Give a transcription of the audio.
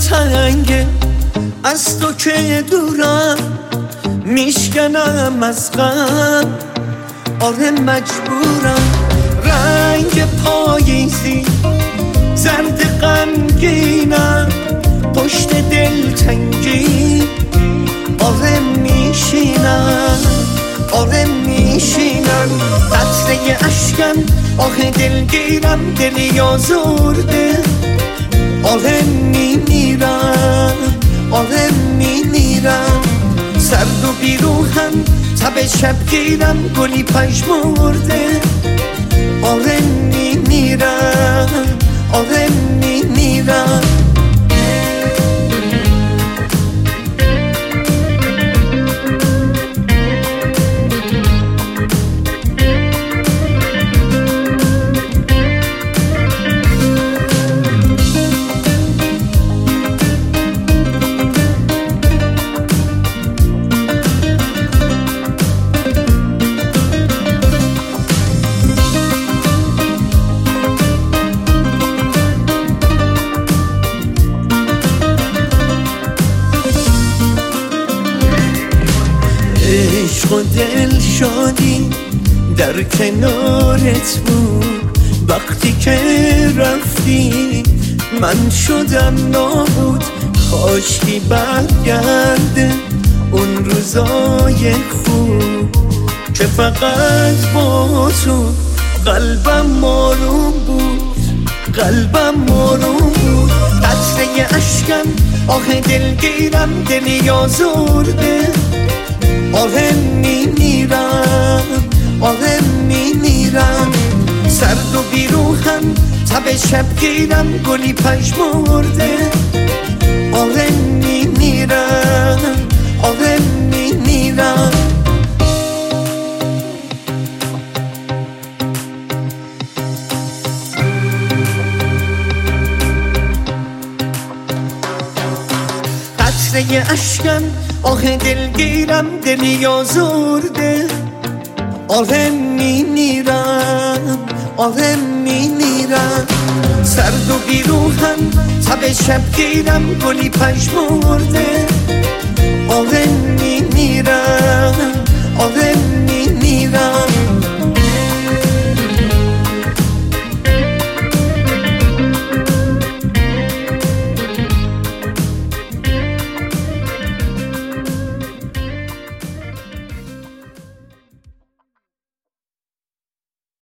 تنگه از تو که دورم میشکنم از غم آره مجبورم رنگ پاییزی زرد غمگینم پشت دلتنگی آره میشینم آره میشینم قطره اشکم آه دلگیرم دلی آزرده آره میمیرم آره میمیرم سرد و بیروحم تب شبگیرم گلی پژمرده آره میمیرم آره میمیرم عشق و دل شادی در کنارت بود وقتی که رفتی من شدم نابود کاشکی برگرده اون روزای خوب که فقط با تو قلبم ماروم بود قلبم ماروم بود قطره اشکم آه دلگیرم دلی آزرده آره میمیرم آره میمیرم سرد و بیروحم تب شبگیرم گلی پژمرده آره میمیرم آره میمیرم قطره اشکم آه دلگیرم دلی آزرده آره میمیرم آره میمیرم سرد و بیروحم تب شبگیرم گلی پژمرده